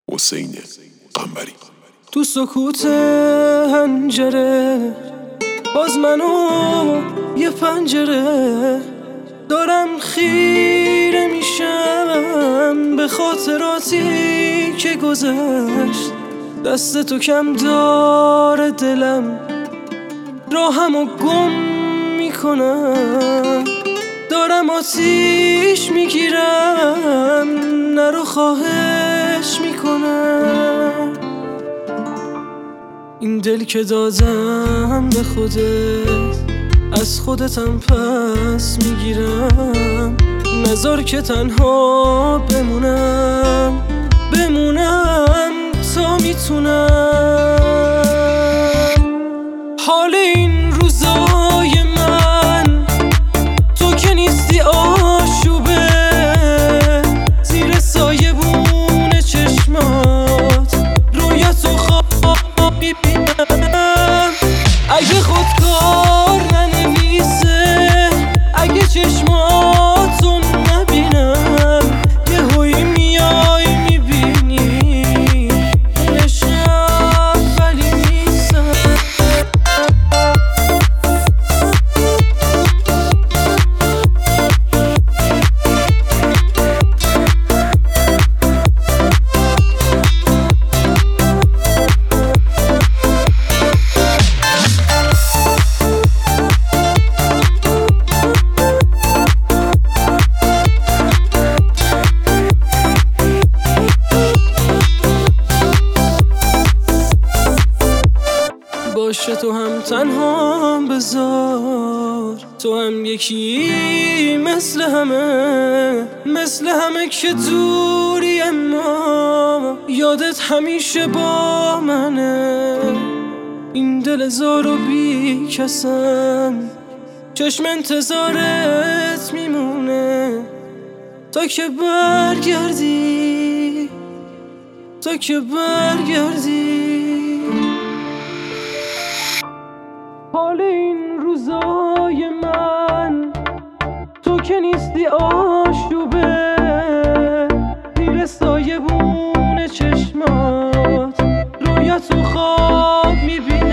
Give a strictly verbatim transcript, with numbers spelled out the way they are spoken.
حسین قنبری. تو سکوت هنجره باز منو یه پنجره دارم خیره میشم به خاطراتی که گذشت. دست تو کم داره دلم راهمو گم میکنم، دارم آتیش میگیرم نرو خواهش میکنم. این دل که دادم به خودت از خودتم پس میگیرم، نذار که تنها بمونم بمونم تا میتونم. حال این روزای من تو که نیستی آشوبه، زیر سایبون چشمات رویت و خواب میبینم. اگه خودکار ننویسه، اگه چشماتو نبینم، یه هوی میای میبینی عشقم ولی نیستم. باشه تو هم تنها بذار، تو هم یکی مثل همه، مثل همه که دوری اما یادت همیشه با منه. این دل زار و بی کسم چشم انتظارت میمونه تا که برگردی، تا که برگردی. حال این روزای من تو که نیستی آشوبه، زیر سایبون چشمات رویت و خواب میبینم.